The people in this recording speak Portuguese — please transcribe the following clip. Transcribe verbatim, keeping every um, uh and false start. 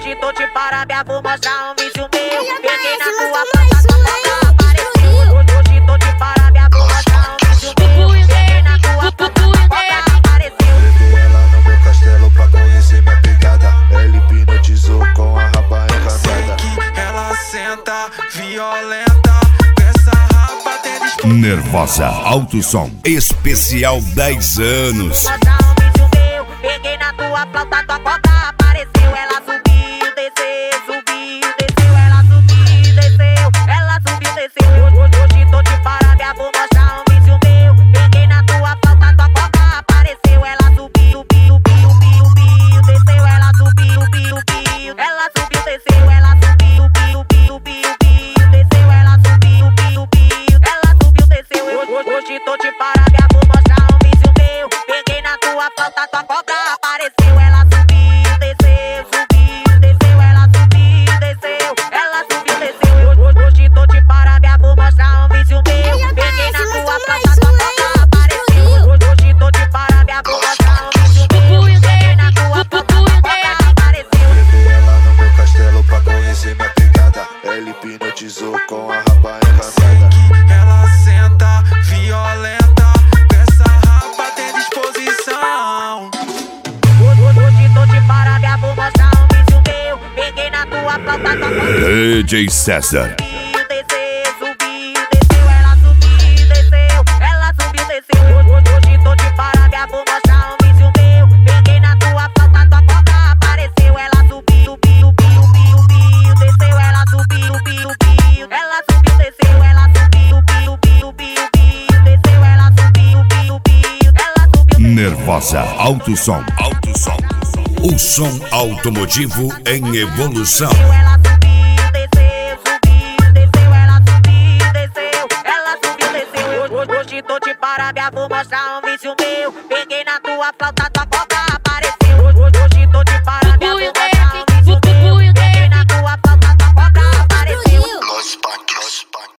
Hoje tô de parabéns, vou mostrar um vídeo meu. Peguei na tua flauta, tua boca apareceu. Hoje tô de parabéns, vou mostrar um vídeo meu. Peguei na tua flauta, tua boca apareceu. Levei ela no meu castelo pra conhecer minha pegada. Ela hipnotizou com a raba encantada. Que ela senta violenta, essa raba até disponível. Nervosa Alto Som especial dez anos. Mostrar um vídeo meu. Peguei na tua flauta, tua boca apareceu. Ela subiu, desceu, subiu, desceu. Ela subiu, desceu, ela subiu, desceu. Hoje tô de parabéns, vou mostrar um vídeo meu. Peguei na tua flauta, tua boca apareceu. Ela subiu, subiu, subiu, subiu, subiu, desceu. Ela subiu, subiu, subiu, ela subiu, desceu. Ela subiu, subiu, subiu, subiu, desceu. Ela subiu, subiu, subiu, ela subiu, desceu. Hoje tô de parabéns, vou mostrar um vídeo meu. Peguei na tua flauta, tua cobra apareceu. Ela subiu, desceu, subiu, desceu. Ela subiu, desceu, ela subiu, desceu. Hoje tô de parabéns, vou mostrar um vídeo meu. Peguei na tua flauta, tua cobra apareceu. Hoje tô de parabéns, vou mostrar um vídeo meu. Peguei na tua flauta, tua cobra apareceu. Levei ela no meu castelo pra conhecer minha pegada. Ela hipnotizou com a raba encantada. Ela senta violenta, essa raba tem disposição. Hoje tô de parabéns, vou mostrar um vídeo meu. Peguei na tua flauta, tua cobra. D J César. Subiu, desceu, subiu, desceu. Ela subiu, desceu, ela subiu, desceu. Hoje tô de parabéns, vou mostrar um vídeo meu. Peguei na tua flauta, tua cobra apareceu. Ela subiu, subiu, subiu, subiu, desceu. Ela subiu, subiu, subiu, ela subiu, desceu. Ela subiu, subiu, subiu, subiu, desceu. Ela subiu, subiu, subiu, ela subiu. Nervosa Alto Som. Alto Som. O som automotivo em evolução. Ela subiu, desceu, subiu, desceu. Ela subiu, desceu, ela subiu, desceu. Hoje tô de parabéns, vou mostrar um vídeo meu. Peguei na tua flauta, tua cobra